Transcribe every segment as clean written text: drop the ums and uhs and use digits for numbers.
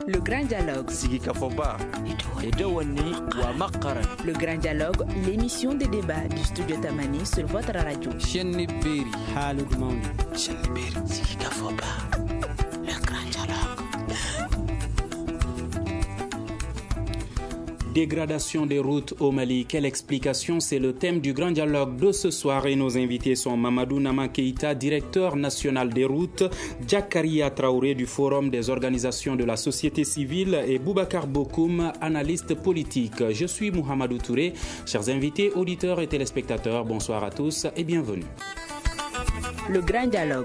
Le grand dialogue. Le grand dialogue, l'émission de débat du studio Tamani sur votre radio. Le grand dialogue. Dégradation des routes au Mali, quelle explication? C'est le thème du grand dialogue de ce soir et nos invités sont Mamadou Nama Keïta, directeur national des routes, Jakaria Traoré du Forum des organisations de la société civile et Boubacar Bokoum, analyste politique. Je suis Mohamedou Touré. Chers invités, auditeurs et téléspectateurs, bonsoir à tous et bienvenue. Le grand dialogue.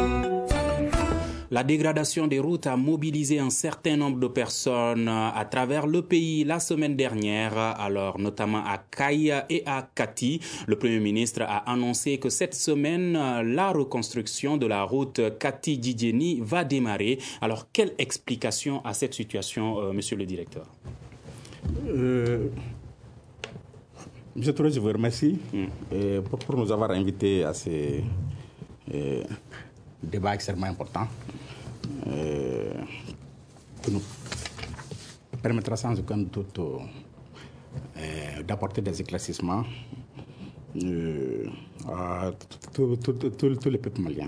La dégradation des routes a mobilisé un certain nombre de personnes à travers le pays la semaine dernière, alors notamment à Kaï et à Kati. Le Premier ministre a annoncé que cette semaine, la reconstruction de la route Kati-Djidjeni va démarrer. Alors, quelle explication à cette situation, monsieur le directeur? Monsieur Touré, je vous remercie pour nous avoir invités à ce débat extrêmement important qui nous permettra sans aucun doute d'apporter des éclaircissements à tous les peuples maliens.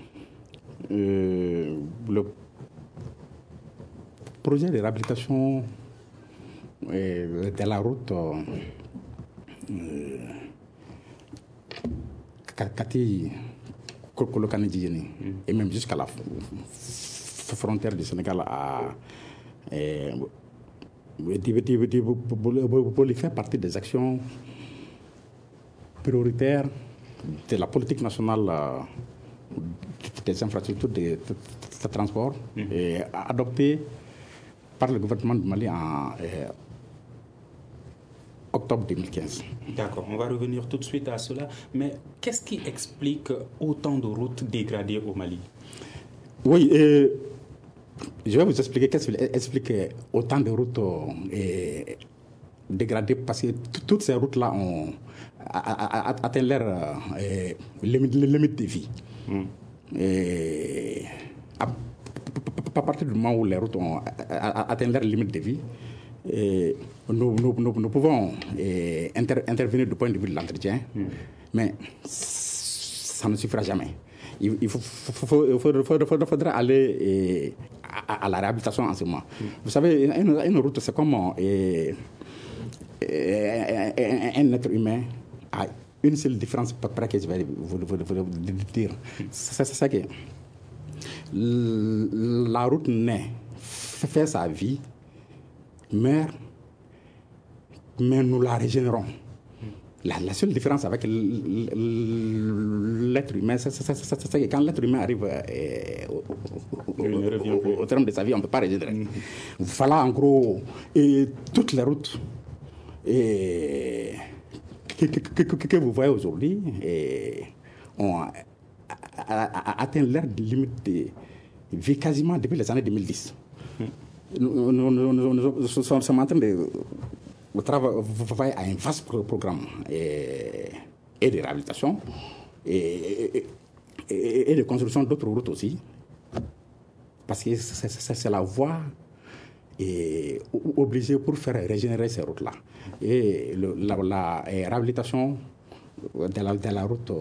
Le projet de réhabilitation de la route Kati Kolokani-Djidjeni et même jusqu'à la frontière du Sénégal pour faire partie des actions prioritaires de la politique nationale des infrastructures de transport adoptée par le gouvernement du Mali en octobre 2015. D'accord, on va revenir tout de suite à cela. Mais qu'est-ce qui explique autant de routes dégradées au Mali? Oui, je vais vous expliquer qu'est-ce qui explique autant de routes dégradées, parce que toutes ces routes-là ont atteint leur limite de vie. Et à partir du moment où les routes ont atteint leur limite de vie, nous pouvons intervenir du point de vue de l'entretien, mais ça ne suffira jamais. Il faudra aller à la réhabilitation en ce moment. Vous savez, une route, c'est comme un être humain a une seule différence, à peu près, que je vais vous dire. C'est ça que la route naît, fait sa vie, meurt, mais nous la régénérons. La seule différence avec l'être humain, c'est que quand l'être humain arrive au terme de sa vie, on ne peut pas régénérer. Voilà en gros toutes les routes que vous voyez aujourd'hui ont atteint leur limite de vie quasiment depuis les années 2010. Nous sommes en train de travailler à un vaste programme et de réhabilitation et de construction d'autres routes aussi, parce que c'est la voie obligée pour faire régénérer ces routes-là. Et la réhabilitation de la route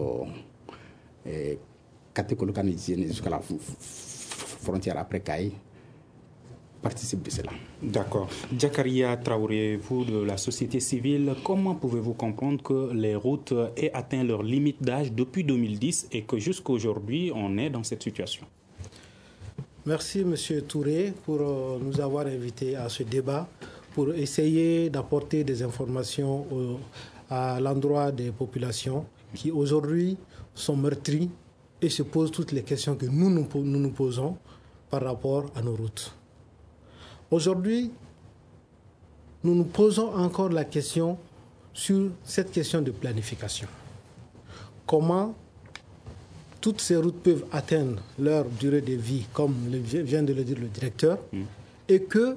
Kati Kolokani-Djidjeni jusqu'à la frontière après Kaï participe de cela. D'accord. Jakaria Traoré, vous de la société civile, comment pouvez-vous comprendre que les routes aient atteint leur limite d'âge depuis 2010 et que jusqu'à aujourd'hui on est dans cette situation? Merci M. Touré pour nous avoir invités à ce débat pour essayer d'apporter des informations à l'endroit des populations qui aujourd'hui sont meurtries et se posent toutes les questions que nous posons par rapport à nos routes. Aujourd'hui, nous nous posons encore la question sur cette question de planification. Comment toutes ces routes peuvent atteindre leur durée de vie, comme vient de le dire le directeur, et que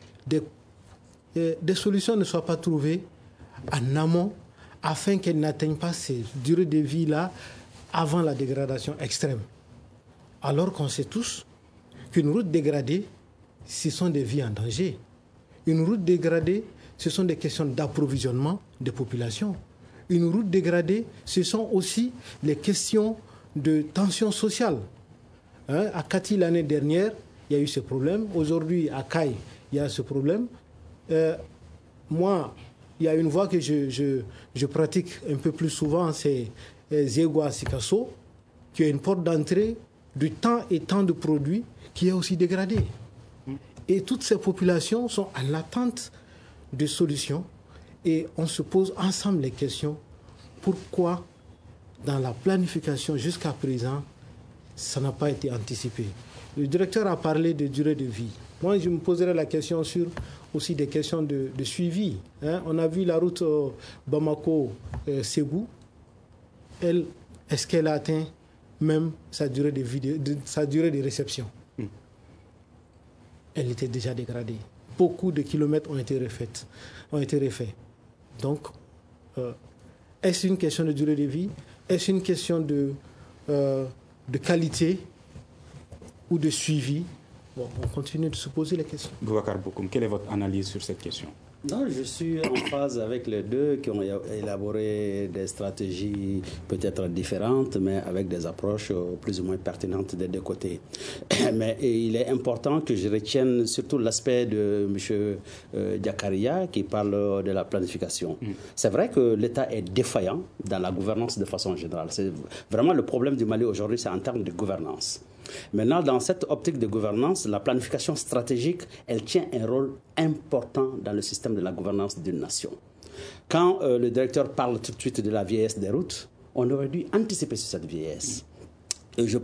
des solutions ne soient pas trouvées en amont afin qu'elles n'atteignent pas ces durées de vie-là avant la dégradation extrême. Alors qu'on sait tous qu'une route dégradée ce sont des vies en danger. Une route dégradée, ce sont des questions d'approvisionnement des populations. Une route dégradée, ce sont aussi les questions de tension sociale. À Kati, l'année dernière, il y a eu ce problème. Aujourd'hui, à Kaï, il y a ce problème. Moi, il y a une voie que je pratique un peu plus souvent, c'est Zegwa Sikasso, qui est une porte d'entrée de tant et tant de produits qui est aussi dégradée. Et toutes ces populations sont en attente de solutions et on se pose ensemble les questions. Pourquoi, dans la planification jusqu'à présent, ça n'a pas été anticipé? Le directeur a parlé de durée de vie. Moi, je me poserai la question sur aussi des questions de suivi. On a vu la route Bamako-Ségou. Est-ce qu'elle a atteint même sa durée de vie, sa durée de réception? Elle était déjà dégradée. Beaucoup de kilomètres ont été refaits. Donc, est-ce une question de durée de vie? Est-ce une question de qualité ou de suivi? Bon, on continue de se poser les questions. Boubacar Bokoum, quelle est votre analyse sur cette question? Non, je suis en phase avec les deux qui ont élaboré des stratégies peut-être différentes, mais avec des approches plus ou moins pertinentes des deux côtés. Mais il est important que je retienne surtout l'aspect de M. Diakaria qui parle de la planification. C'est vrai que l'État est défaillant dans la gouvernance de façon générale. C'est vraiment le problème du Mali aujourd'hui, c'est en termes de gouvernance. Maintenant, dans cette optique de gouvernance, la planification stratégique, elle tient un rôle important dans le système de la gouvernance d'une nation. Quand le directeur parle tout de suite de la vieillesse des routes, on aurait dû anticiper sur cette vieillesse. Je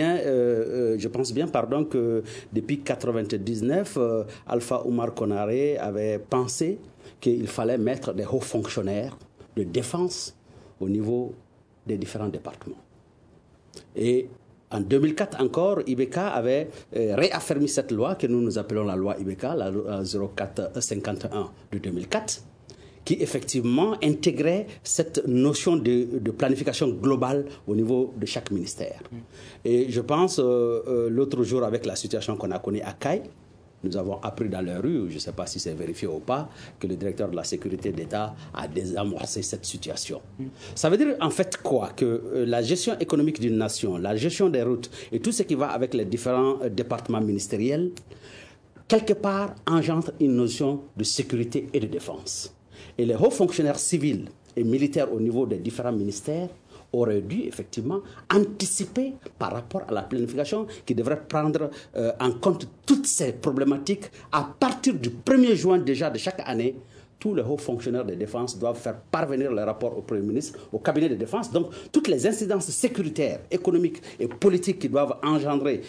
pense bien que depuis 1999, Alpha Oumar Konaré avait pensé qu'il fallait mettre des hauts fonctionnaires de défense au niveau des différents départements. Et en 2004 encore, Ibeka avait réaffirmé cette loi que nous appelons la loi Ibeka, la loi 0451 de 2004, qui effectivement intégrait cette notion de planification globale au niveau de chaque ministère. Et je pense, l'autre jour, avec la situation qu'on a connue à Kaï, nous avons appris dans les rues, je ne sais pas si c'est vérifié ou pas, que le directeur de la sécurité d'État a désamorcé cette situation. Ça veut dire en fait quoi? Que la gestion économique d'une nation, la gestion des routes et tout ce qui va avec les différents départements ministériels, quelque part engendre une notion de sécurité et de défense. Et les hauts fonctionnaires civils et militaires au niveau des différents ministères aurait dû effectivement anticiper par rapport à la planification qui devrait prendre en compte toutes ces problématiques. À partir du 1er juin déjà de chaque année, tous les hauts fonctionnaires de défense doivent faire parvenir les rapports au Premier ministre, au cabinet de défense. Donc, toutes les incidences sécuritaires, économiques et politiques qui doivent engendrer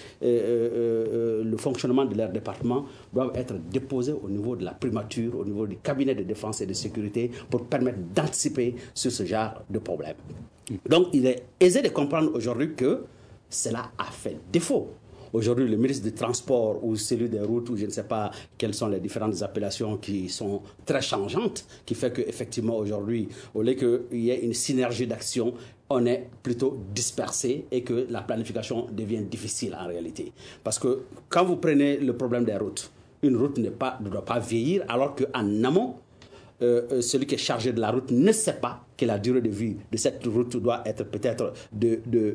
le fonctionnement de leur département doivent être déposées au niveau de la primature, au niveau du cabinet de défense et de sécurité pour permettre d'anticiper sur ce genre de problème. Donc, il est aisé de comprendre aujourd'hui que cela a fait défaut. Aujourd'hui, le ministre des Transports ou celui des routes, ou je ne sais pas quelles sont les différentes appellations qui sont très changeantes, qui fait qu'effectivement aujourd'hui, au lieu qu'il y ait une synergie d'action, on est plutôt dispersé et que la planification devient difficile en réalité. Parce que quand vous prenez le problème des routes, une route ne doit pas vieillir alors qu'en amont, celui qui est chargé de la route ne sait pas que la durée de vie de cette route doit être peut-être de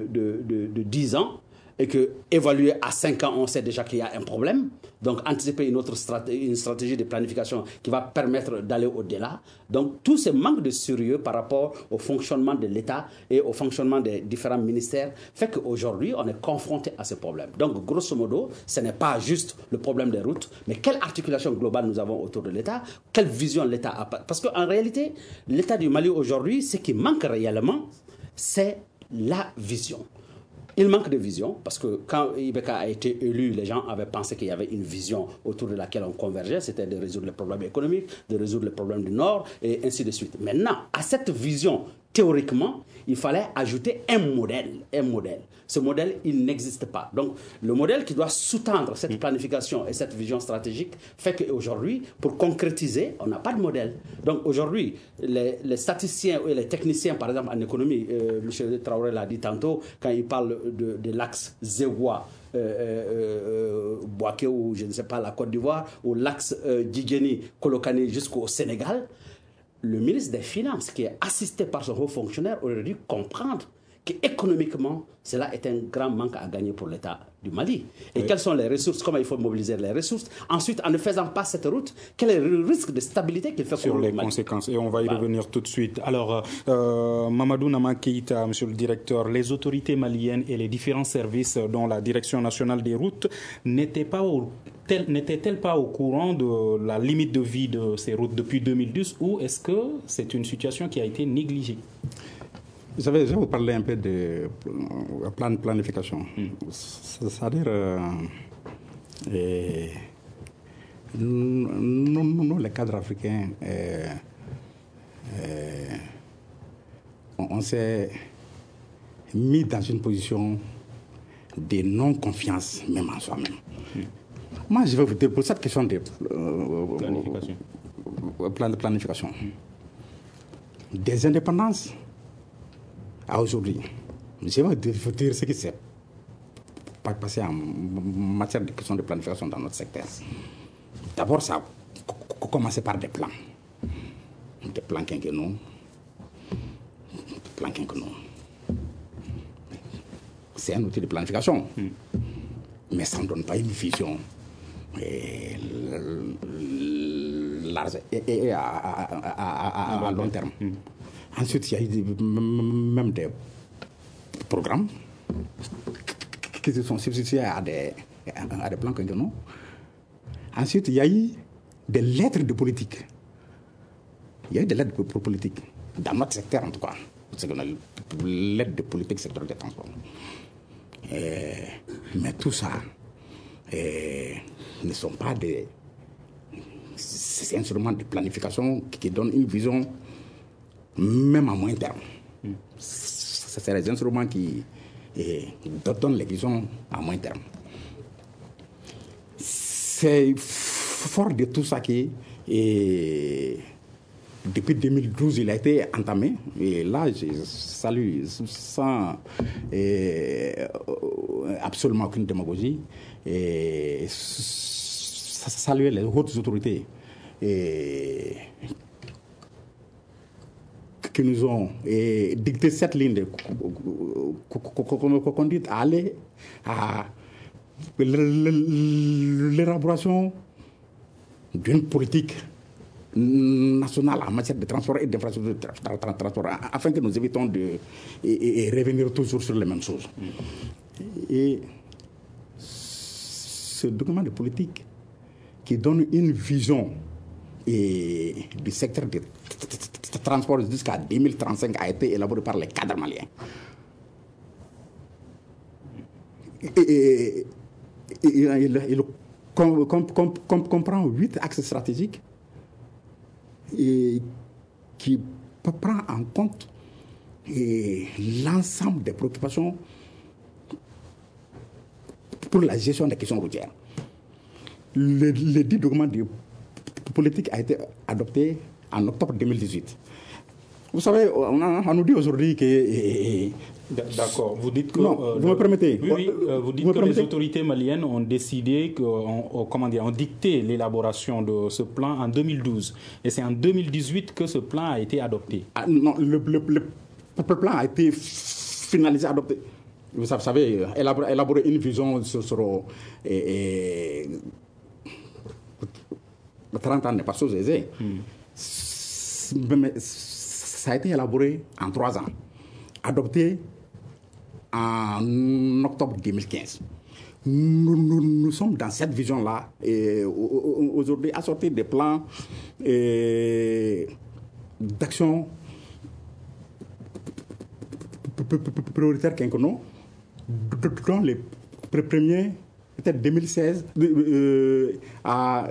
10 ans et que évalué à 5 ans, on sait déjà qu'il y a un problème. Donc, anticiper une stratégie de planification qui va permettre d'aller au-delà. Donc, tout ce manque de sérieux par rapport au fonctionnement de l'État et au fonctionnement des différents ministères fait qu'aujourd'hui, on est confronté à ce problème. Donc, grosso modo, ce n'est pas juste le problème des routes, mais quelle articulation globale nous avons autour de l'État, quelle vision l'État a. Parce qu'en réalité, l'État du Mali aujourd'hui, ce qui manque réellement, c'est la vision. Il manque de vision parce que quand Ibeka a été élu, les gens avaient pensé qu'il y avait une vision autour de laquelle on convergeait, c'était de résoudre les problèmes économiques, de résoudre les problèmes du Nord et ainsi de suite. Maintenant, à cette vision, théoriquement, il fallait ajouter un modèle. Ce modèle, il n'existe pas. Donc, le modèle qui doit sous-tendre cette planification et cette vision stratégique fait qu'aujourd'hui, pour concrétiser, on n'a pas de modèle. Donc, aujourd'hui, les statisticiens et les techniciens, par exemple, en économie, M. Traoré l'a dit tantôt, quand il parle de l'axe Zegwa, Bouaké ou je ne sais pas la Côte d'Ivoire, ou l'axe Djidjeni, Kolokani jusqu'au Sénégal, le ministre des Finances, qui est assisté par son haut fonctionnaire, aurait dû comprendre qu'économiquement, cela est un grand manque à gagner pour l'État du Mali. Et quelles sont les ressources, comment il faut mobiliser les ressources. Ensuite, en ne faisant pas cette route, quel est le risque de stabilité qu'il fait sur les conséquences. Et on va y revenir tout de suite. Alors, Mamadou Nama Keïta, monsieur le directeur, les autorités maliennes et les différents services dont la Direction nationale des routes n'étaient-elles pas au courant de la limite de vie de ces routes depuis 2012 ou est-ce que c'est une situation qui a été négligée? Je vais vous parler un peu de planification. C'est-à-dire, nous, les cadres africains, on s'est mis dans une position de non-confiance, même en soi-même. Moi, je vais vous dire, pour cette question de planification, des indépendances à aujourd'hui, je vais vous dire ce qui s'est passé en matière de questions de planification dans notre secteur. D'abord, ça a commencé par des plans quinquennaux. C'est un outil de planification, mais ça ne donne pas une vision large et à long terme. Ensuite, il y a eu même des programmes qui se sont substitués à des plans quinquennaux. Ensuite, il y a eu des lettres de politique. Dans notre secteur, en tout cas. C'est qu'on a l'aide de politique secteur des transports. Mais tout ça ne sont pas des instruments de planification qui donnent une vision même à moyen terme. C'est les instruments qui donnent les visions à moyen terme. C'est fort de tout ça qui depuis 2012, il a été entamé. Et là, je salue sans absolument aucune démagogie. Et saluer les hautes autorités qui nous ont dicté cette ligne de conduite à aller à l'élaboration d'une politique nationale en matière de transport et d'infrastructure de transport, afin que nous évitons de revenir toujours sur les mêmes choses. Et ce document de politique qui donne une vision du secteur du transport jusqu'à 2035 a été élaboré par les cadres maliens. Il comprend 8 axes stratégiques et qui prend en compte l'ensemble des préoccupations pour la gestion des questions routières. Le dit document de politique a été adopté en octobre 2018. Vous savez, on nous dit aujourd'hui que... D'accord. Vous dites que... Non, vous me permettez. Oui, vous dites que les autorités maliennes ont décidé, ont dicté l'élaboration de ce plan en 2012. Et c'est en 2018 que ce plan a été adopté. Ah, non, le plan a été finalisé, adopté. Vous savez, élaborer une vision sur 30 ans n'est pas chose aisée. Mais ça a été élaboré en 3 ans, adopté en octobre 2015. Nous sommes dans cette vision-là et aujourd'hui assortis des plans d'action prioritaires quinquennaux, dont les premiers peut-être 2016 à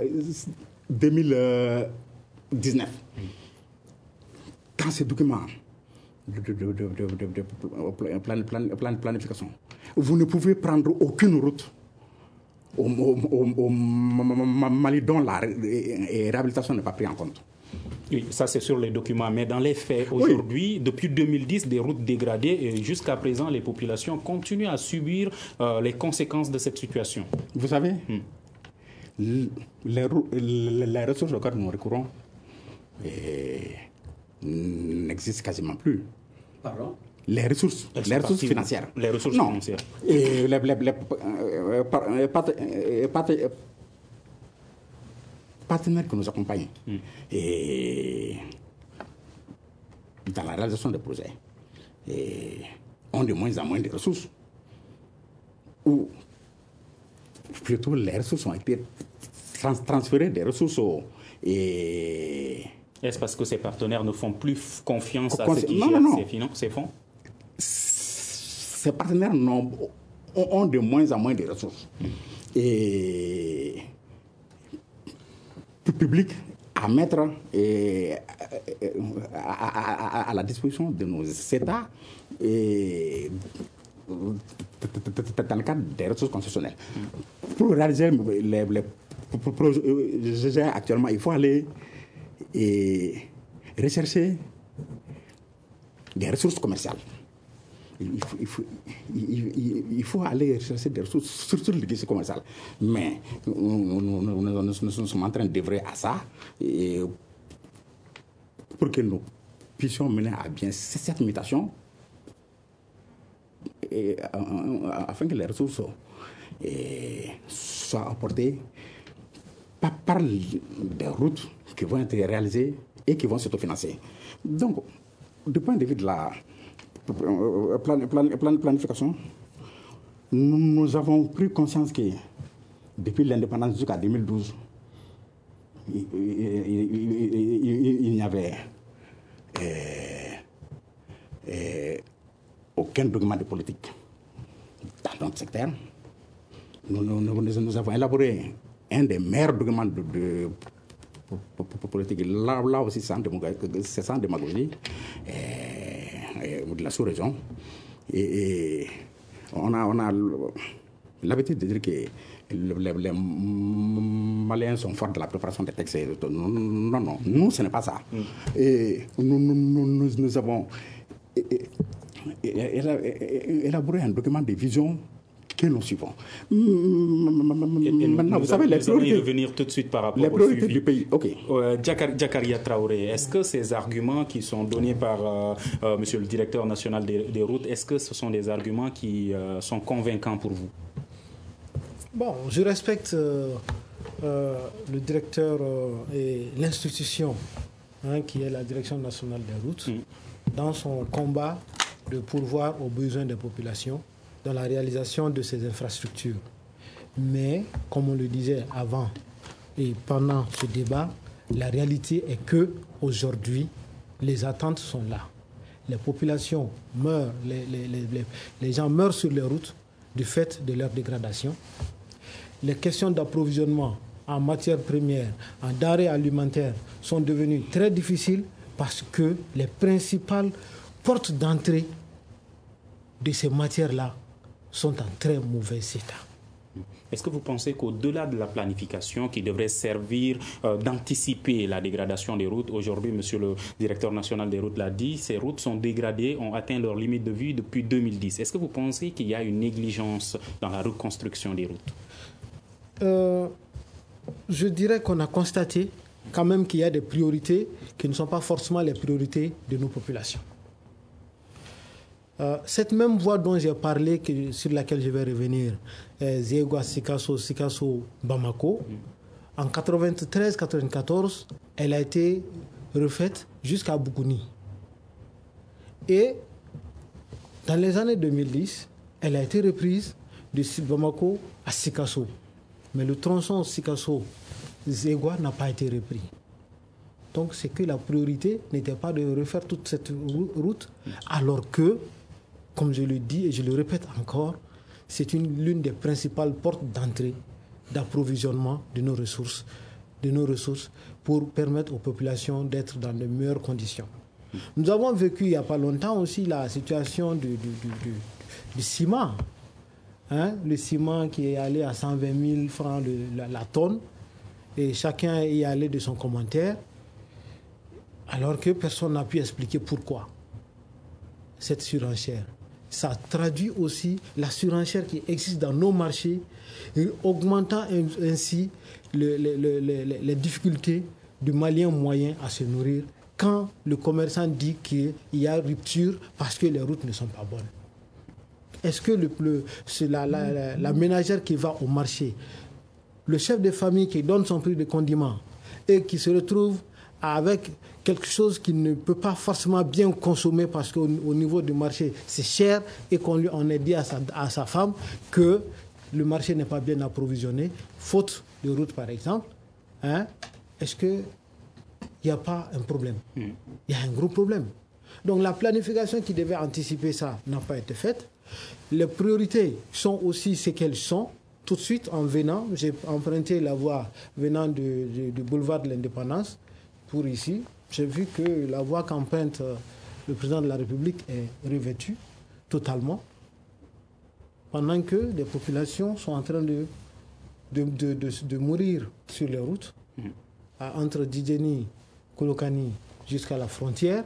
2019. Dans ces documents de planification, vous ne pouvez prendre aucune route au Mali dont la réhabilitation n'est pas prise en compte. Oui, ça c'est sur les documents, mais dans les faits, aujourd'hui, oui, depuis 2010, des routes dégradées et jusqu'à présent, les populations continuent à subir les conséquences de cette situation. Vous savez, les ressources auxquelles nous recourons n'existent quasiment plus. Pardon? Les ressources financières. Les ressources non. financières. Et les partenaires qui nous accompagnent et dans la réalisation des projets ont de moins en moins de ressources. Ou plutôt les ressources ont été transférées des ressources Est-ce parce que ces partenaires ne font plus confiance à ceux qui non, gèrent non. ces fonds? Ces partenaires ont de moins en moins de ressources. Et public à mettre à la disposition de nos États dans le cadre des ressources concessionnelles. Pour réaliser les projets actuellement, il faut aller rechercher des ressources commerciales. Il faut aller chercher des ressources sur le guichet commercial. Mais nous sommes en train d'œuvrer à ça pour que nous puissions mener à bien cette mutation afin que les ressources soient apportées par des routes qui vont être réalisées et qui vont s'autofinancer. Donc, du point de vue de la planification, nous avons pris conscience que depuis l'indépendance jusqu'à 2012, il n'y avait aucun document de politique dans notre secteur. Nous avons élaboré un des meilleurs documents de politique. Là aussi, c'est sans démagogie. De la sous-région. Et on a l'habitude de dire que les Maliens sont forts de la préparation des textes. Non, nous, ce n'est pas ça. Et nous avons élaboré un document de vision que nous suivons. Maintenant, vous savez, les priorités... Nous allons y revenir tout de suite par rapport les priorités au suivi du pays. OK. Jakaria Traoré, est-ce que ces arguments qui sont donnés par monsieur le directeur national des routes, est-ce que ce sont des arguments qui sont convaincants pour vous? Bon, je respecte le directeur et l'institution qui est la Direction nationale des routes dans son combat de pourvoir aux besoins des populations dans la réalisation de ces infrastructures. Mais, comme on le disait avant et pendant ce débat, la réalité est que aujourd'hui, les attentes sont là. Les populations meurent, les gens meurent sur les routes du fait de leur dégradation. Les questions d'approvisionnement en matières premières, en denrées alimentaires sont devenues très difficiles parce que les principales portes d'entrée de ces matières-là sont en très mauvais état. Est-ce que vous pensez qu'au-delà de la planification qui devrait servir d'anticiper la dégradation des routes, aujourd'hui, monsieur le directeur national des routes l'a dit, ces routes sont dégradées, ont atteint leur limite de vie depuis 2010. Est-ce que vous pensez qu'il y a une négligence dans la reconstruction des routes? Je dirais qu'on a constaté quand même qu'il y a des priorités qui ne sont pas forcément les priorités de nos populations. Cette même voie dont j'ai parlé, sur laquelle je vais revenir, Zégoua, Sikasso, Bamako, en 93-94, elle a été refaite jusqu'à Boukouni. Et dans les années 2010, elle a été reprise de Bamako à Sikasso. Mais le tronçon Sikasso-Zégoua n'a pas été repris. Donc c'est que la priorité n'était pas de refaire toute cette route, alors que, comme je le dis et je le répète encore, c'est l'une des principales portes d'entrée, d'approvisionnement de nos ressources pour permettre aux populations d'être dans de meilleures conditions. Nous avons vécu il n'y a pas longtemps aussi la situation du ciment. Le ciment qui est allé à 120 000 francs la tonne, et chacun y est allé de son commentaire, alors que personne n'a pu expliquer pourquoi cette surenchère. ça traduit aussi la surenchère qui existe dans nos marchés, augmentant ainsi les difficultés du Malien moyen à se nourrir quand le commerçant dit qu'il y a rupture parce que les routes ne sont pas bonnes. Est-ce que la ménagère qui va au marché, le chef de famille qui donne son prix de condiment et qui se retrouve avec quelque chose qu'il ne peut pas forcément bien consommer parce qu'au niveau du marché, c'est cher et on est dit à sa femme que le marché n'est pas bien approvisionné, faute de route par exemple, est-ce qu'il n'y a pas un problème? Il y a un gros problème. Donc la planification qui devait anticiper ça n'a pas été faite. Les priorités sont aussi ce qu'elles sont. Tout de suite, en venant, j'ai emprunté la voie venant du boulevard de l'Indépendance pour ici. J'ai vu que la voie qu'emprunte le président de la République est revêtue totalement, pendant que les populations sont en train de mourir sur les routes, entre Didjeni, Kolokani jusqu'à la frontière.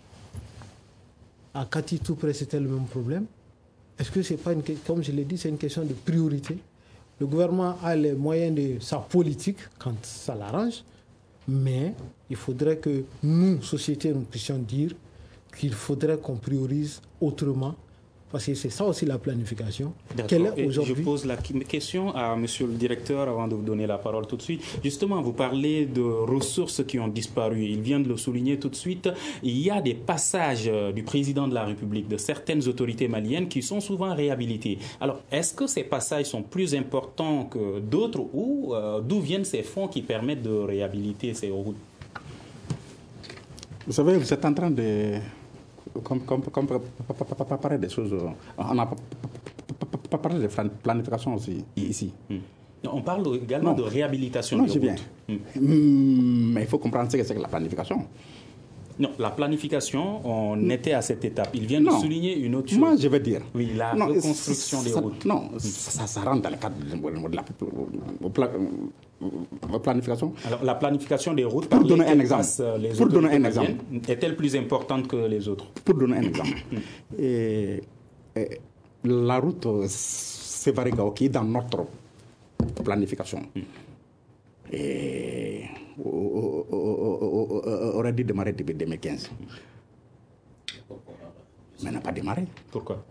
À Kati, tout près, c'était le même problème. Est-ce que c'est pas comme je l'ai dit, c'est une question de priorité? Le gouvernement a les moyens de sa politique quand ça l'arrange, mais il faudrait que nous, société, nous puissions dire qu'il faudrait qu'on priorise autrement, parce que c'est ça aussi la planification. Quelle est aujourd'hui... Je pose la question à monsieur le directeur avant de vous donner la parole tout de suite. Justement, vous parlez de ressources qui ont disparu. Il vient de le souligner tout de suite. Il y a des passages du président de la République, de certaines autorités maliennes qui sont souvent réhabilités. Alors, est-ce que ces passages sont plus importants que d'autres ou d'où viennent ces fonds qui permettent de réhabiliter ces routes? Vous savez, vous êtes en train de... Comme parler des choses, on n'a pas parlé de planification aussi, ici. On parle également de réhabilitation des routes. Mais il faut comprendre ce que c'est que la planification. Non, la planification, on était à cette étape. Il vient de souligner une autre chose. Moi, je veux dire... Oui, la reconstruction des routes. Non, ça rentre dans le cadre de la planification. Alors, la planification des routes, pour donner un exemple, est-elle plus importante que les autres? Pour donner un exemple, la route Sévarigao qui est dans notre planification aurait dû démarrer depuis 2015. Mais n'a pas démarré. Pourquoi?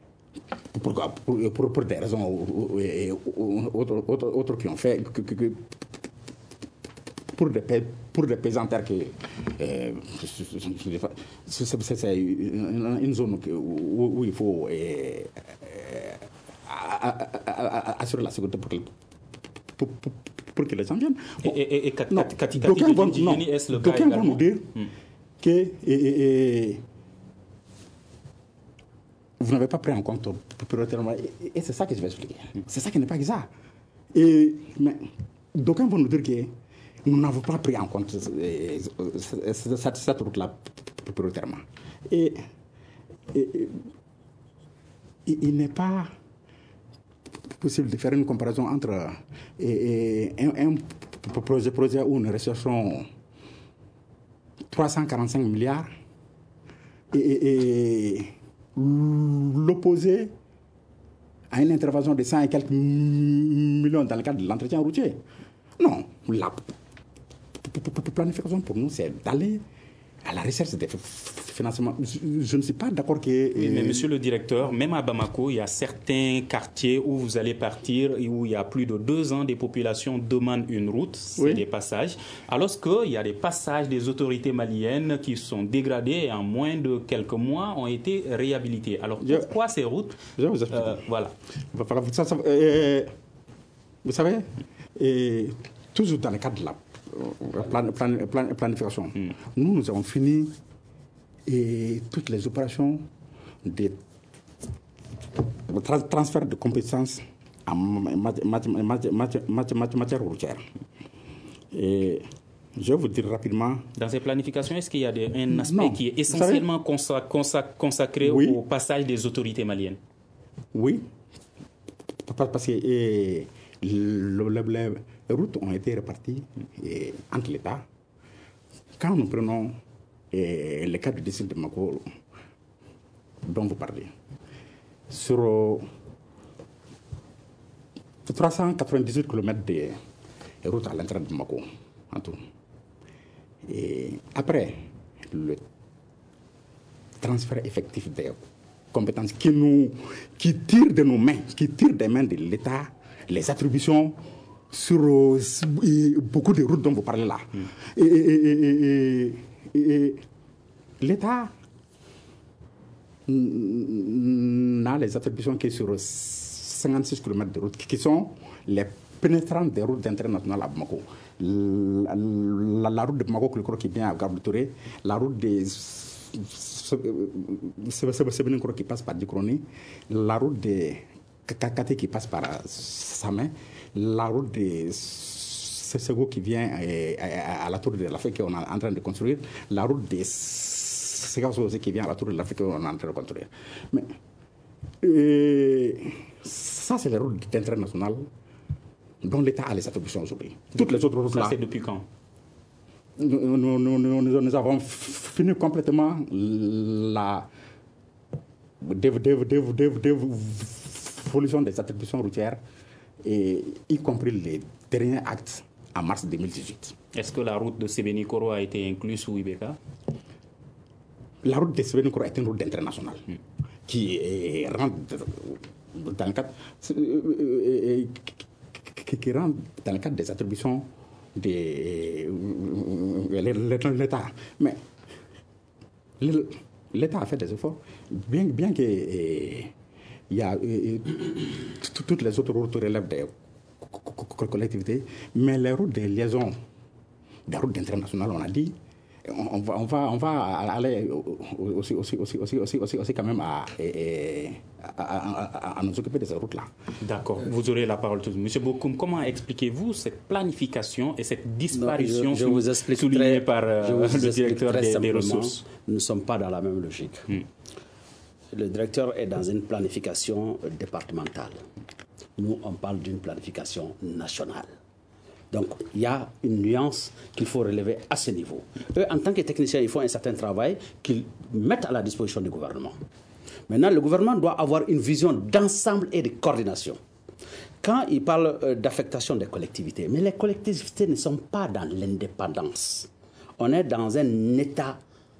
Pour des raisons autres qui ont fait pour des pesanteurs que c'est une zone où il faut assurer la sécurité pour que les gens viennent. Et d'aucuns vont nous dire que vous n'avez pas pris en compte prioritairement. Et c'est ça que je vais expliquer. C'est ça qui n'est pas exact. Mais d'aucuns vont nous dire que nous n'avons pas pris en compte cette route-là prioritairement. Et il n'est pas possible de faire une comparaison entre un projet où nous recherchons 345 milliards et l'opposer à une intervention de 100 et quelques millions dans le cadre de l'entretien routier. Non, la planification pour nous, c'est d'aller à la recherche des financements. Je ne suis pas d'accord que... Oui, mais monsieur le directeur, même à Bamako, il y a certains quartiers où vous allez partir et où il y a plus de 2 ans, des populations demandent une route, c'est des passages, alors qu'il y a des passages des autorités maliennes qui sont dégradés et en moins de quelques mois ont été réhabilités. Alors pourquoi ces routes... Je vais vous expliquer. Voilà. Vous savez, toujours dans le cadre de la planification. Nous avons fini toutes les opérations de transfert de compétences en matière routière. Et je vais vous dire rapidement... Dans ces planifications, est-ce qu'il y a un aspect qui est essentiellement consacré au passage des autorités maliennes? Oui, parce que les routes ont été réparties entre l'État. Quand nous prenons le cas du district de Mako dont vous parlez, sur 398 km de route à l'entrée de Bamako, en tout. Et après, le transfert effectif des compétences qui tirent de nos mains, qui tirent des mains de l'État, les attributions sur beaucoup de routes dont vous parlez là. Et l'État n'a les attributions que sur 56 km de route, qui sont les pénétrantes des routes d'intérêt national à Bamako. La route de Bamako qui vient à Gare de Touré, la route des Sebeninkoro qui passe par Dikroni, la route de Kakate qui passe par Samé, la route de Sego qui vient à la tour de l'Afrique qu'on est en train de construire, la route de Segaso aussi qui vient à la tour de l'Afrique qu'on est en train de construire. Mais ça, c'est les routes d'intérêt national dont l'État a les attributions aujourd'hui. Toutes les autres routes là. Ça, c'est depuis quand? Nous avons fini complètement la dévolution des attributions routières, y compris les derniers actes en mars 2018. Est-ce que la route de Sebeninkoro a été incluse sous Ibeka? La route de Sebeninkoro est une route d'intérêt national qui rentre dans le cadre des attributions de l'État. Mais l'État a fait des efforts, bien que toutes les autres routes relèvent des collectivités, mais les routes de liaison, des routes d'intérêt national, on a dit, on va aller aussi quand même à nous occuper de ces routes-là. D'accord, vous aurez la parole. Monsieur Bokoum, comment expliquez-vous cette planification et cette disparition soulignée par le directeur des ressources? Nous ne sommes pas dans la même logique. Le directeur est dans une planification départementale. Nous, on parle d'une planification nationale. Donc, il y a une nuance qu'il faut relever à ce niveau. Eux, en tant que techniciens, ils font un certain travail qu'ils mettent à la disposition du gouvernement. Maintenant, le gouvernement doit avoir une vision d'ensemble et de coordination. Quand il parle d'affectation des collectivités, mais les collectivités ne sont pas dans l'indépendance. On est dans un état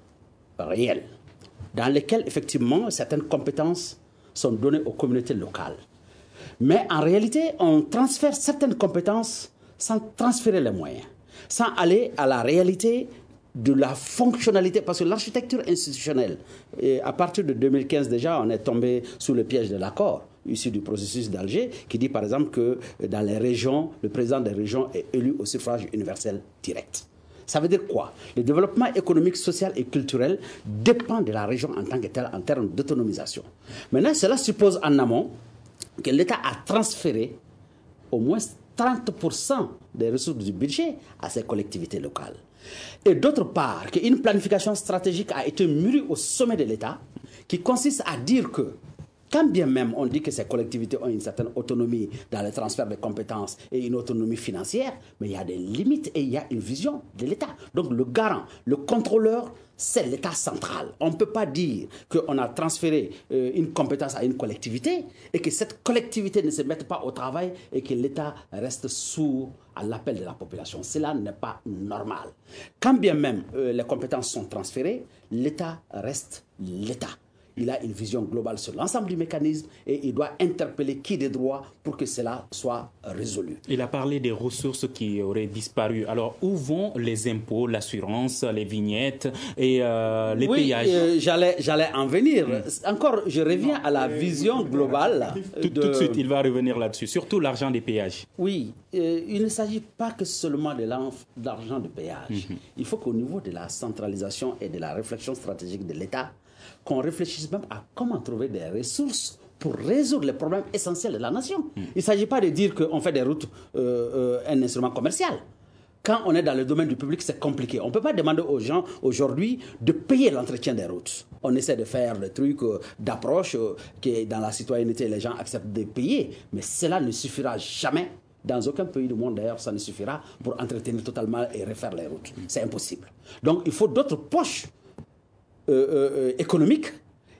réel, dans lequel, effectivement, certaines compétences sont données aux communautés locales. Mais en réalité, on transfère certaines compétences sans transférer les moyens, sans aller à la réalité de la fonctionnalité, parce que l'architecture institutionnelle, et à partir de 2015 déjà, on est tombé sous le piège de l'accord issu du processus d'Alger, qui dit par exemple que dans les régions, le président des régions est élu au suffrage universel direct. Ça veut dire quoi? Le développement économique, social et culturel dépend de la région en tant que telle, en termes d'autonomisation. Maintenant, cela suppose en amont que l'État a transféré au moins 30% des ressources du budget à ces collectivités locales. Et d'autre part, qu'une planification stratégique a été mûrie au sommet de l'État qui consiste à dire que, quand bien même on dit que ces collectivités ont une certaine autonomie dans le transfert de compétences et une autonomie financière, mais il y a des limites et il y a une vision de l'État. Donc le garant, le contrôleur, c'est l'État central. On ne peut pas dire qu'on a transféré une compétence à une collectivité et que cette collectivité ne se mette pas au travail et que l'État reste sourd à l'appel de la population. Cela n'est pas normal. Quand bien même les compétences sont transférées, l'État reste l'État. Il a une vision globale sur l'ensemble du mécanisme et il doit interpeller qui de droit pour que cela soit résolu. Il a parlé des ressources qui auraient disparu. Alors, où vont les impôts, l'assurance, les vignettes et les péages? Oui, j'allais en venir. Encore, je reviens à la vision globale. Tout de suite, il va revenir là-dessus. Surtout l'argent des péages. Oui, il ne s'agit pas que seulement de l'argent de péage. Il faut qu'au niveau de la centralisation et de la réflexion stratégique de l'État, qu'on réfléchisse même à comment trouver des ressources pour résoudre les problèmes essentiels de la nation. Il ne s'agit pas de dire qu'on fait des routes un instrument commercial. Quand on est dans le domaine du public, c'est compliqué. On ne peut pas demander aux gens aujourd'hui de payer l'entretien des routes. On essaie de faire le truc d'approche que dans la citoyenneté, les gens acceptent de payer. Mais cela ne suffira jamais. Dans aucun pays du monde, d'ailleurs, ça ne suffira pour entretenir totalement et refaire les routes. C'est impossible. Donc, il faut d'autres poches économiques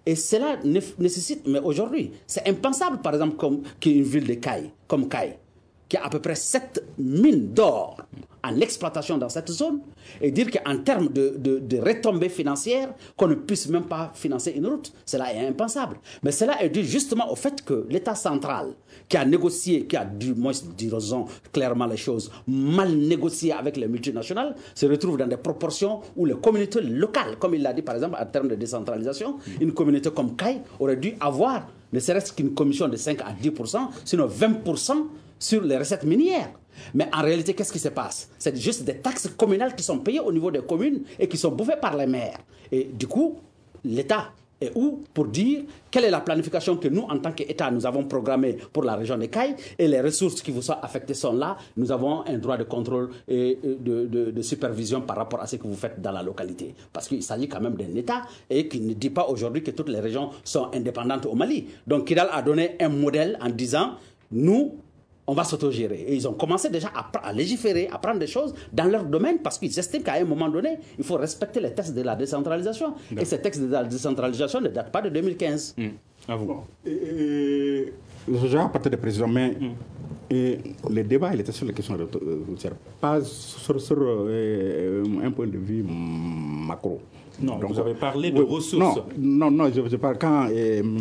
Et cela nécessite, mais aujourd'hui, c'est impensable, par exemple, qu'une ville de comme Caille, qui a à peu près 7 mines d'or en exploitation dans cette zone, et dire qu'en termes de retombées financières, qu'on ne puisse même pas financer une route, cela est impensable. Mais cela est dû justement au fait que l'État central, qui a négocié, qui a du moins, disons clairement les choses, mal négocié avec les multinationales, se retrouve dans des proportions où les communautés locales, comme il l'a dit par exemple en termes de décentralisation, une communauté comme Caille aurait dû avoir ne serait-ce qu'une commission de 5 à 10%, sinon 20% sur les recettes minières. Mais en réalité, qu'est-ce qui se passe? C'est juste des taxes communales qui sont payées au niveau des communes et qui sont bouffées par les maires. Et du coup, l'État est où pour dire quelle est la planification que nous, en tant qu'État, nous avons programmée pour la région des Cailles, et les ressources qui vous sont affectées sont là. Nous avons un droit de contrôle et de supervision par rapport à ce que vous faites dans la localité. Parce qu'il s'agit quand même d'un État et qui ne dit pas aujourd'hui que toutes les régions sont indépendantes au Mali. Donc Kidal a donné un modèle en disant, nous, on va s'autogérer. Et ils ont commencé déjà à légiférer, à prendre des choses dans leur domaine parce qu'ils estiment qu'à un moment donné, il faut respecter les textes de la décentralisation. Et ces textes de la décentralisation ne datent pas de 2015. À vous. Je vais apporter des précisions, mais le débat il était sur les questions routières, pas sur un point de vue macro. Non, donc, vous avez parlé de ressources. Non, je parle quand M.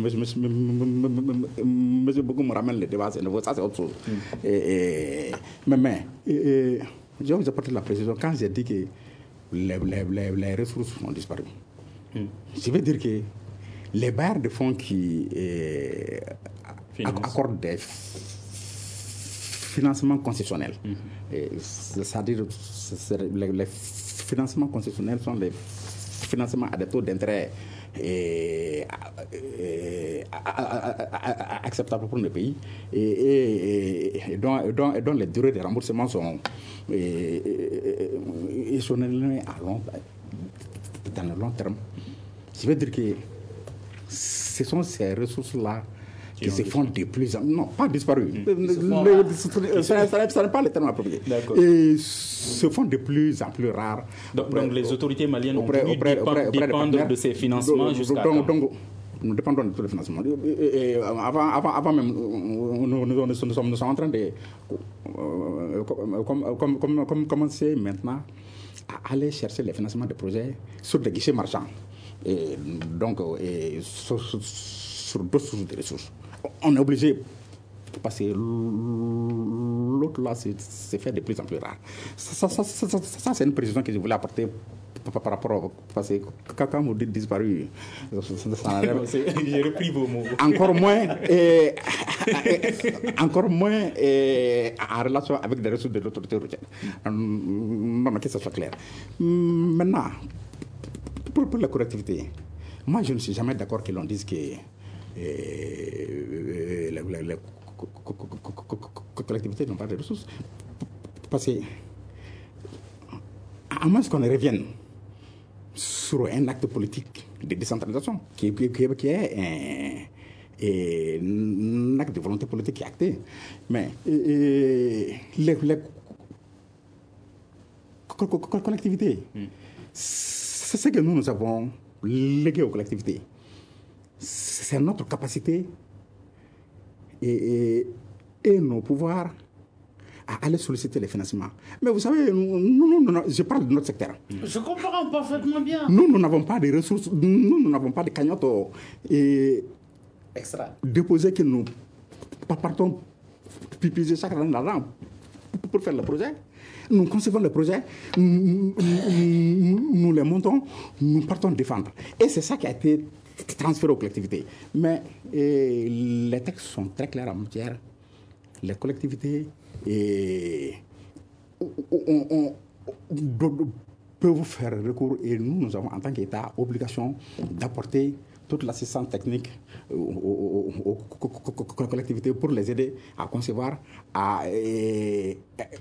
Bougou me ramène le débat, ça c'est autre chose. Mais je vais apporter la précision. Quand j'ai dit que les ressources ont disparu, je veux dire que les bailleurs de fonds qui accordent des financements concessionnels, c'est-à-dire les financements concessionnels sont les financement à des taux d'intérêt acceptables pour le pays et dont les durées de remboursement sont échelonnées dans le long terme. Je veux dire que ce sont ces ressources-là qui se font de plus en plus... Non, pas disparu. Ça n'est pas le terme approprié. Et se font de plus en plus rares. Donc les autorités maliennes ont voulu dépendre de ces financements jusqu'à quand? Nous dépendons de tous les financements. Avant même, nous sommes en train de commencer maintenant à aller chercher les financements de projets sur des guichets marchands. Et donc, sur d'autres sources de ressources. On est obligé, parce que l'autre là, c'est fait de plus en plus rare. Ça c'est une précision que je voulais apporter par rapport au... Parce que quand vous dites disparu, j'ai repris vos mots. Encore moins en relation avec des ressources de l'autorité routière. Non, que ça soit clair. Maintenant, pour la collectivité, moi je ne suis jamais d'accord que l'on dise que les collectivités n'ont pas de ressources. Parce que, à moins qu'on revienne sur un acte politique de décentralisation, qui est un acte de volonté politique qui est acté, mais les collectivités, c'est ce que nous avons légué aux collectivités. C'est notre capacité et nos pouvoirs à aller solliciter les financements. Mais vous savez, je parle de notre secteur. Je comprends parfaitement bien. Nous n'avons pas de ressources, nous n'avons pas de cagnottes extra déposées que nous partons pipiser chaque année là-dedans pour faire le projet. Nous concevons le projet, nous les montons, nous partons défendre. Et c'est ça qui a été transféré aux collectivités. Mais les textes sont très clairs en matière. Les collectivités peuvent faire recours et nous avons en tant qu'État obligation d'apporter toute l'assistance technique aux collectivités pour les aider à concevoir et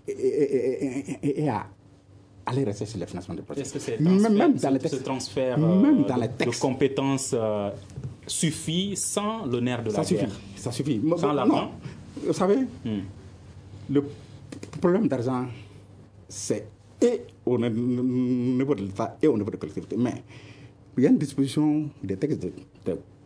à aller rester sur les financements de projets. Est-ce que ce transfert de compétences suffit sans le nerf de la guerre? Ça suffit. Sans l'argent? Vous savez, le problème d'argent, c'est et au niveau de l'État et au niveau de la collectivité. Mais il y a une disposition des textes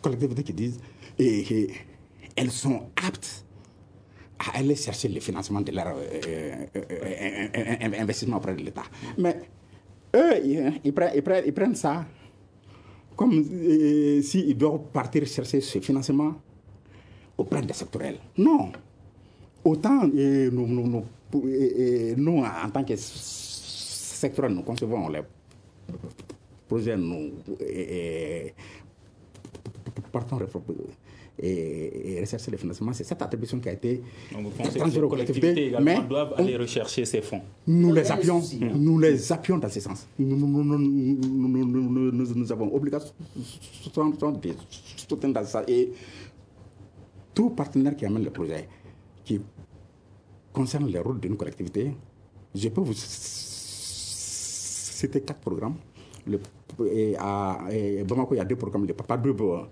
collectivités qui disent qu'elles sont aptes à aller chercher le financement de leur investissement auprès de l'État. Mais eux, ils prennent ça comme s'ils doivent partir chercher ce financement auprès des sectoriels. Non. Autant nous, en tant que sectoriels, nous concevons les projets, nous partons et rechercher le financement. C'est cette attribution qui a été transférée aux collectivités également doivent aller rechercher ces fonds. Nous les appuyons, dans ce sens. Nous avons obligation de soutenir dans ça. Et tout partenaire qui amène le projet, qui concerne les routes d'une collectivité, je peux vous citer 4 programmes. À Bamako, il y a 2 programmes, le Papa Brubo.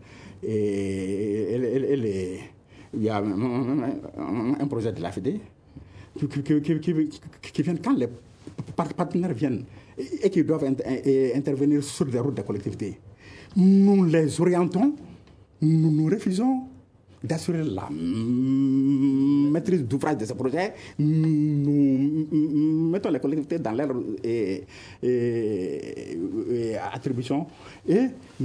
Et il y a un projet de l'AFD qui vient quand les partenaires viennent et qui doivent intervenir sur les routes de la collectivité. Nous les orientons, nous refusons d'assurer la maîtrise d'ouvrage de ce projet. Nous mettons les collectivités dans leur attribution et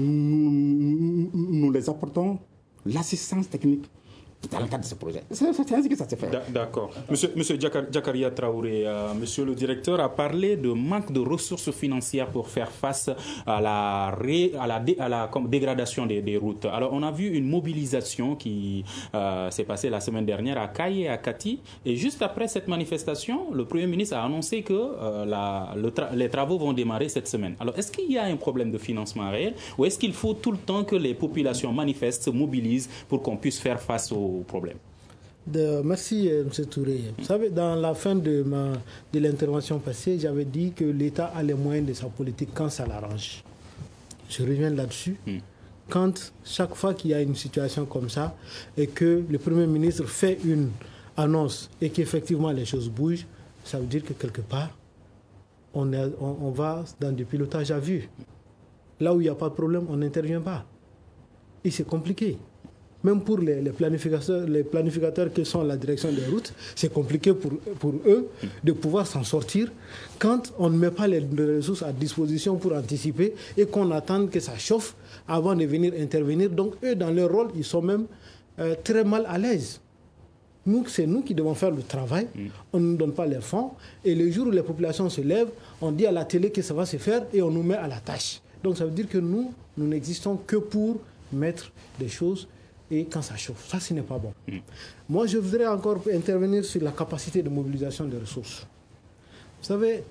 nous les apportons l'assistance technique dans le cadre de ce projet. C'est ainsi que ça se fait. D'accord. Monsieur Jakaria Traoré, monsieur le directeur a parlé de manque de ressources financières pour faire face à la dégradation des routes. Alors, on a vu une mobilisation qui s'est passée la semaine dernière à Kaye et à Kati. Et juste après cette manifestation, le Premier ministre a annoncé que les travaux vont démarrer cette semaine. Alors, est-ce qu'il y a un problème de financement réel ou est-ce qu'il faut tout le temps que les populations manifestent, se mobilisent pour qu'on puisse faire face aux problème? Merci M. Touré. Vous savez, dans la fin de l'intervention passée, j'avais dit que l'État a les moyens de sa politique quand ça l'arrange. Je reviens là-dessus. Quand chaque fois qu'il y a une situation comme ça et que le Premier ministre fait une annonce et qu'effectivement les choses bougent, ça veut dire que quelque part, on va dans du pilotage à vue. Là où il n'y a pas de problème, on n'intervient pas. Et c'est compliqué. Même pour les planificateurs qui sont à la direction des routes, c'est compliqué pour eux de pouvoir s'en sortir quand on ne met pas les ressources à disposition pour anticiper et qu'on attend que ça chauffe avant de venir intervenir. Donc eux, dans leur rôle, ils sont même très mal à l'aise. Nous, c'est nous qui devons faire le travail. On ne nous donne pas les fonds. Et le jour où les populations se lèvent, on dit à la télé que ça va se faire et on nous met à la tâche. Donc ça veut dire que nous n'existons que pour mettre des choses et quand ça chauffe. Ça, ce n'est pas bon. Moi, je voudrais encore intervenir sur la capacité de mobilisation des ressources. Vous savez,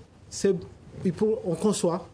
on conçoit,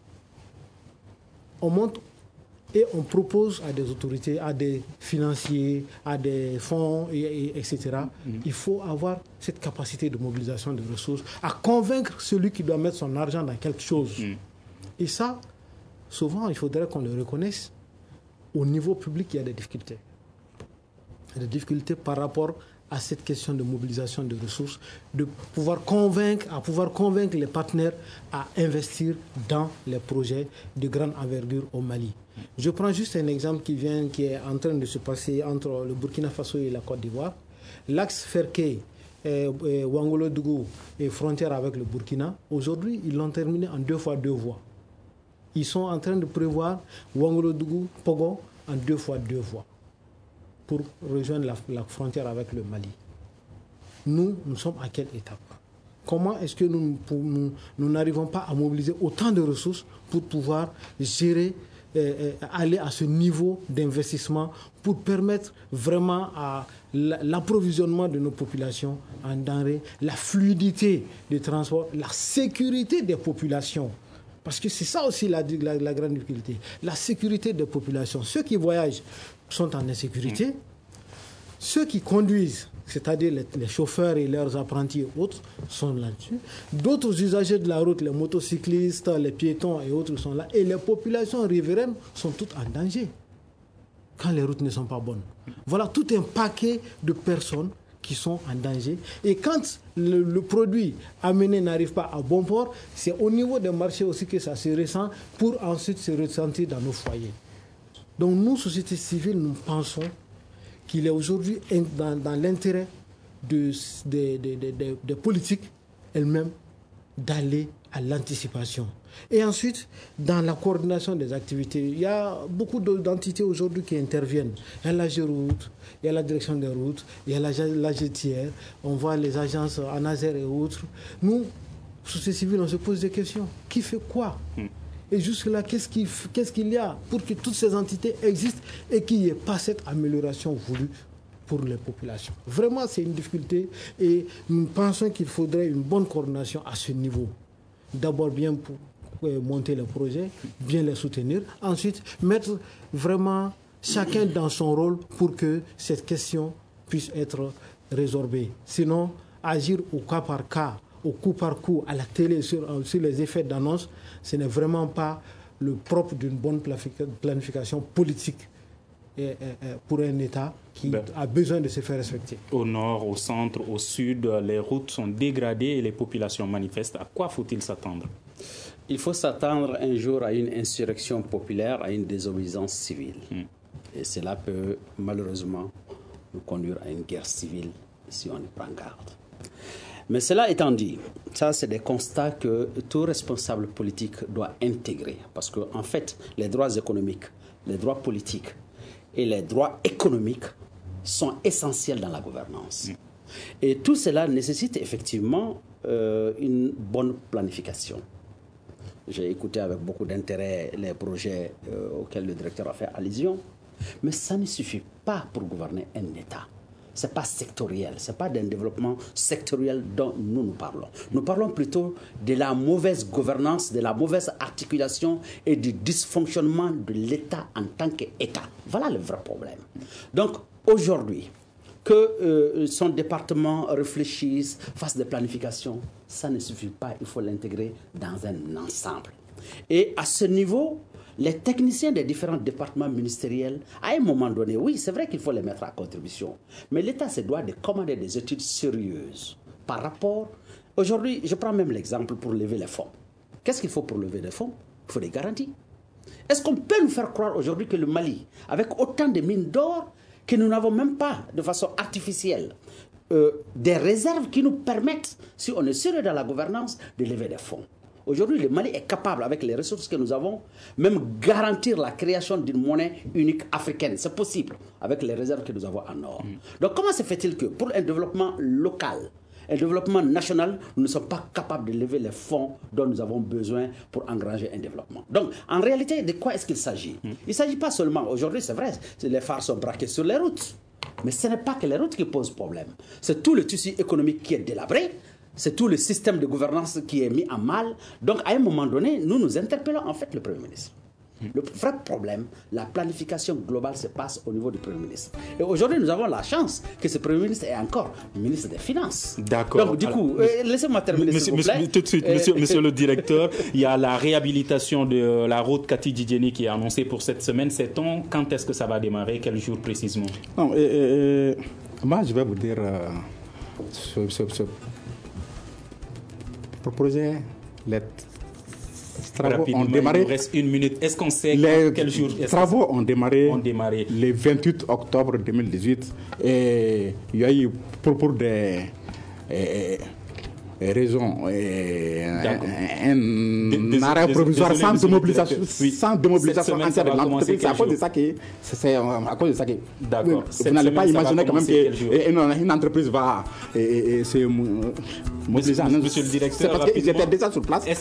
on monte et on propose à des autorités, à des financiers, à des fonds, etc. Il faut avoir cette capacité de mobilisation des ressources, à convaincre celui qui doit mettre son argent dans quelque chose. Et ça, souvent, il faudrait qu'on le reconnaisse. Au niveau public, il y a des difficultés. Des difficultés par rapport à cette question de mobilisation de ressources, de pouvoir convaincre les partenaires à investir dans les projets de grande envergure au Mali. Je prends juste un exemple qui est en train de se passer entre le Burkina Faso et la Côte d'Ivoire. L'axe Ferké, Ouangolo-Dougou et frontière avec le Burkina, aujourd'hui, ils l'ont terminé en 2 fois 2 voies. Ils sont en train de prévoir Ouangolo-Dougou-Pogo en 2 fois 2 voies. Pour rejoindre la frontière avec le Mali. Nous sommes à quelle étape? Comment est-ce que nous n'arrivons pas à mobiliser autant de ressources pour pouvoir gérer, aller à ce niveau d'investissement pour permettre vraiment à l'approvisionnement de nos populations en denrées, la fluidité des transports, la sécurité des populations? Parce que c'est ça aussi la grande difficulté. La sécurité des populations. Ceux qui voyagent sont en insécurité. Ceux qui conduisent, c'est-à-dire les chauffeurs et leurs apprentis et autres, sont là-dessus. D'autres usagers de la route, les motocyclistes, les piétons et autres sont là. Et les populations riveraines sont toutes en danger quand les routes ne sont pas bonnes. Voilà tout un paquet de personnes qui sont en danger. Et quand le produit amené n'arrive pas à bon port, c'est au niveau des marchés aussi que ça se ressent pour ensuite se ressentir dans nos foyers. Donc nous, société civile, nous pensons qu'il est aujourd'hui dans l'intérêt des politiques elles-mêmes d'aller à l'anticipation. Et ensuite, dans la coordination des activités, il y a beaucoup d'entités aujourd'hui qui interviennent. Il y a l'AGEROUTE, il y a la direction des routes, il y a l'AGETIR, on voit les agences ANASER et autres. Nous, société civile, on se pose des questions. Qui fait quoi ? Et jusque-là, qu'est-ce qu'il y a pour que toutes ces entités existent et qu'il n'y ait pas cette amélioration voulue pour les populations? Vraiment, c'est une difficulté et nous pensons qu'il faudrait une bonne coordination à ce niveau. D'abord, bien pour monter les projets, bien les soutenir. Ensuite, mettre vraiment chacun dans son rôle pour que cette question puisse être résorbée. Sinon, agir au cas par cas, au coup par coup, à la télé, sur les effets d'annonce, ce n'est vraiment pas le propre d'une bonne planification politique pour un État qui a besoin de se faire respecter. Au nord, au centre, au sud, les routes sont dégradées et les populations manifestent. À quoi faut-il s'attendre ? Il faut s'attendre un jour à une insurrection populaire, à une désobéissance civile. Et cela peut malheureusement nous conduire à une guerre civile si on y prend garde. Mais cela étant dit, ça c'est des constats que tout responsable politique doit intégrer. Parce qu'en fait, les droits économiques, les droits politiques et les droits économiques sont essentiels dans la gouvernance. Et tout cela nécessite effectivement une bonne planification. J'ai écouté avec beaucoup d'intérêt les projets auxquels le directeur a fait allusion. Mais ça ne suffit pas pour gouverner un État. Ce n'est pas sectoriel, ce n'est pas d'un développement sectoriel dont nous parlons. Nous parlons plutôt de la mauvaise gouvernance, de la mauvaise articulation et du dysfonctionnement de l'État en tant qu'État. Voilà le vrai problème. Donc aujourd'hui, que son département réfléchisse, fasse des planifications, ça ne suffit pas, il faut l'intégrer dans un ensemble. Et à ce niveau, les techniciens des différents départements ministériels, à un moment donné, oui, c'est vrai qu'il faut les mettre à contribution, mais l'État se doit de commander des études sérieuses par rapport... Aujourd'hui, je prends même l'exemple pour lever les fonds. Qu'est-ce qu'il faut pour lever les fonds ? Il faut des garanties. Est-ce qu'on peut nous faire croire aujourd'hui que le Mali, avec autant de mines d'or, que nous n'avons même pas, de façon artificielle, des réserves qui nous permettent, si on est sérieux dans la gouvernance, de lever des fonds. Aujourd'hui, le Mali est capable, avec les ressources que nous avons, même garantir la création d'une monnaie unique africaine. C'est possible, avec les réserves que nous avons en or. Donc, comment se fait-il que, pour un développement local, un développement national, nous ne sommes pas capables de lever les fonds dont nous avons besoin pour engranger un développement? Donc, en réalité, de quoi est-ce qu'il s'agit? Il ne s'agit pas seulement, aujourd'hui, c'est vrai, les phares sont braqués sur les routes. Mais ce n'est pas que les routes qui posent problème. C'est tout le tissu économique qui est délabré. C'est tout le système de gouvernance qui est mis en mal. Donc, à un moment donné, nous interpellons en fait le Premier ministre. Le vrai problème, la planification globale se passe au niveau du Premier ministre. Et aujourd'hui, nous avons la chance que ce Premier ministre est encore ministre des Finances. D'accord. Donc, du coup, laissez-moi terminer, s'il vous plaît. Tout de suite, monsieur le directeur, il y a la réhabilitation de la route Kati-Djidjeni qui est annoncée pour cette semaine. Sait-on quand est-ce que ça va démarrer? Quel jour précisément? Non, moi, je vais vous dire, ce projet, les travaux ont démarré. Il nous reste une minute. Est-ce qu'on sait quel jour? Les travaux ont démarré le 28 octobre 2018. Et il y a eu pour des raisons, un arrêt provisoire sans démobilisation entière de l'entreprise. C'est à cause de ça que D'accord. Vous n'allez pas imaginer quand même qu'une entreprise va se mobiliser. Monsieur le directeur, c'est parce qu'ils étaient déjà sur place.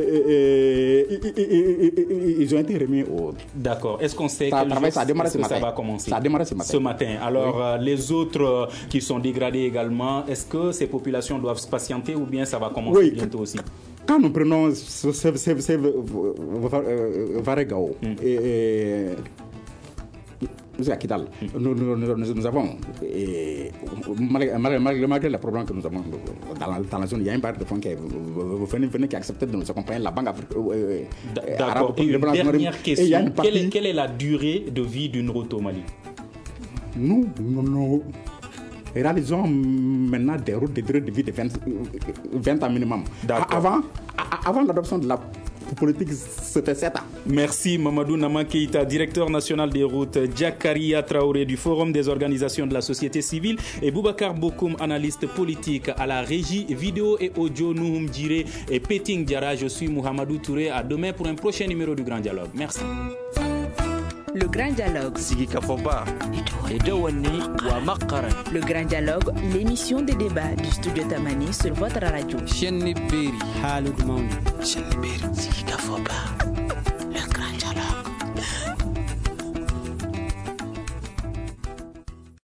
Ils ont été remis au... D'accord. Est-ce qu'on sait quel jour ça va commencer? Ça a démarré ce matin. Alors, les autres qui sont dégradés également, est-ce que ces populations doivent se patienter ou bien ça va commencer bientôt aussi? Quand nous prenons Varegao et à Kidal, nous avons, malgré les problèmes que nous avons dans la zone, il y a une barre de fonds qui a accepté de nous accompagner, la Banque africaine. D'accord. Et une dernière question, quelle est la durée de vie d'une route au Mali? Nous réalisons maintenant des routes de durée de vie de 20 ans minimum. Avant l'adoption de la politique, ça fait 7 ans. Merci Mamadou Nama Keïta, directeur national des routes, Jakaria Traoré du Forum des organisations de la société civile et Boubacar Bokoum, analyste politique à la régie vidéo et audio, Nouhoum Djiré et Peting Diara. Je suis Mohamedou Touré. À demain pour un prochain numéro du Grand Dialogue. Merci. Le Grand Dialogue. Le Grand Dialogue, l'émission des débats du studio Tamani sur votre radio.